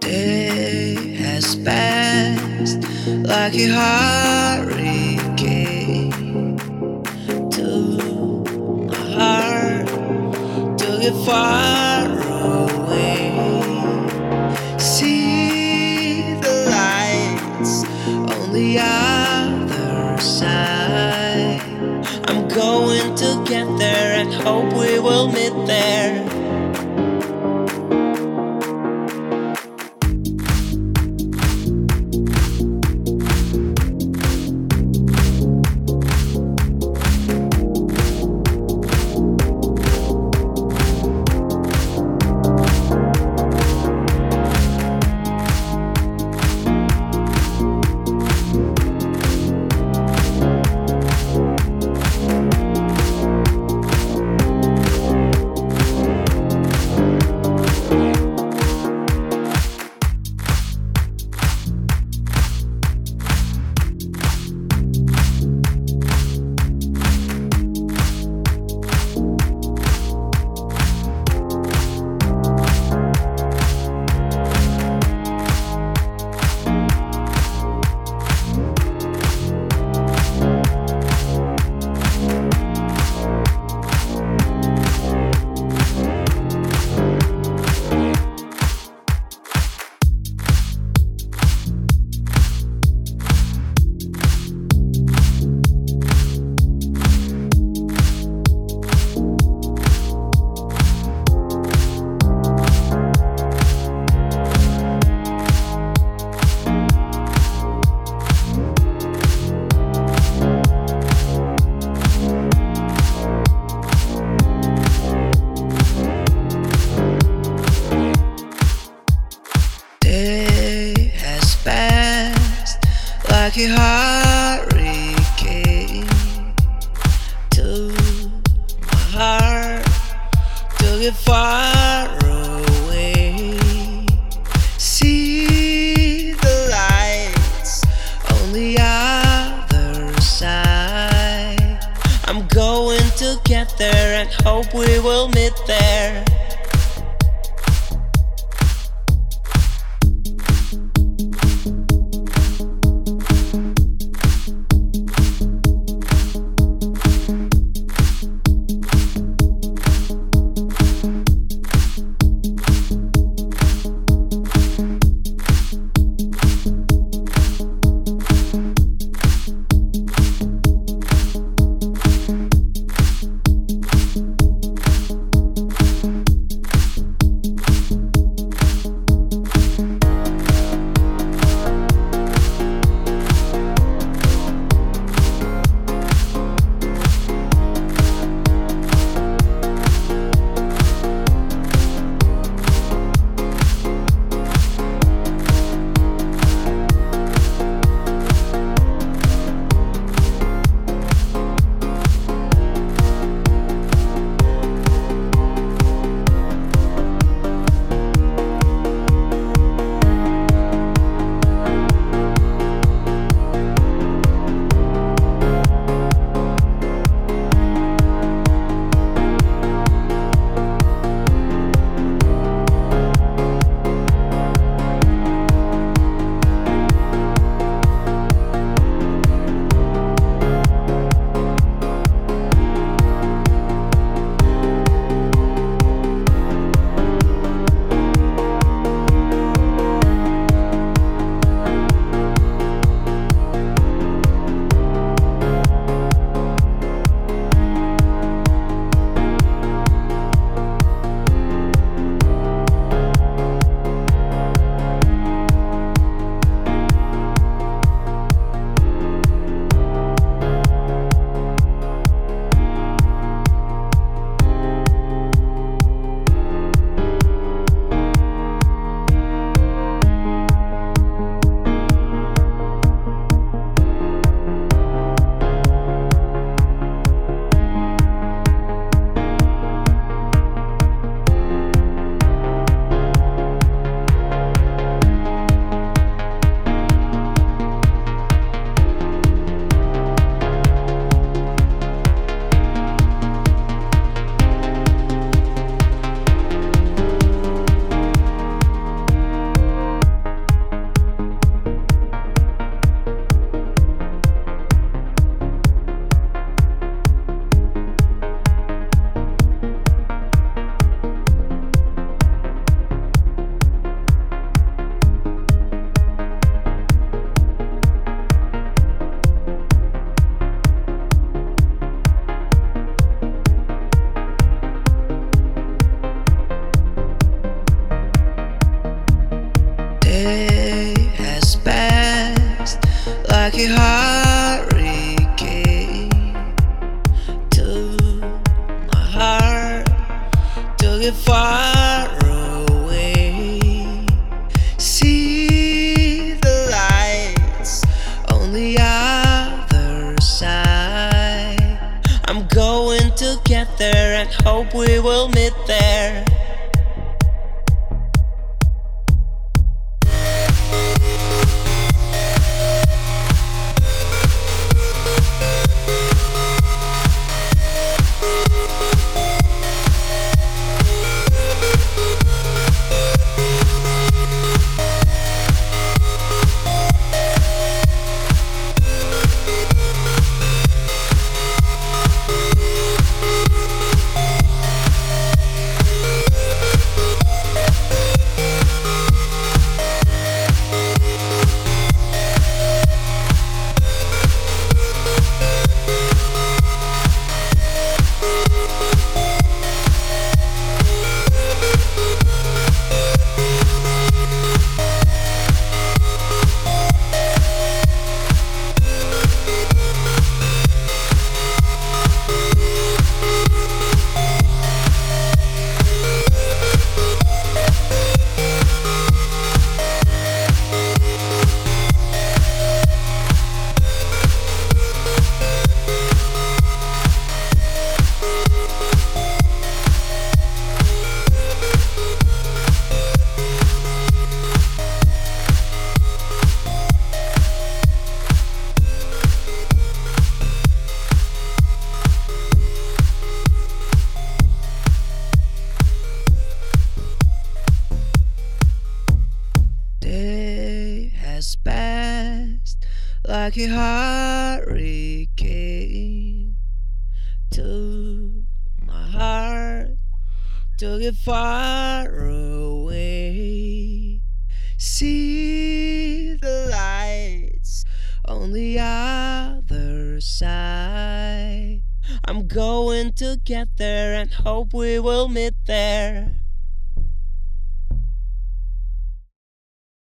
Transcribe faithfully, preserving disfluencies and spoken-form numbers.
Day has passed like a hurricane to my heart, took it far away. See the lights on the other side. I'm going to get there and hope we will meet there. Like a hurricane to my heart, took it far away. See the lights on the other side. I'm going to get there and hope we will meet there. Day has passed like a hurricane. Took my heart, took it far away. See the lights on the other side. I'm going to get there and hope we will meet there. Has passed like a hurricane. Took my heart, took it far away. See the lights on the other side. I'm going to get there and hope we will meet there.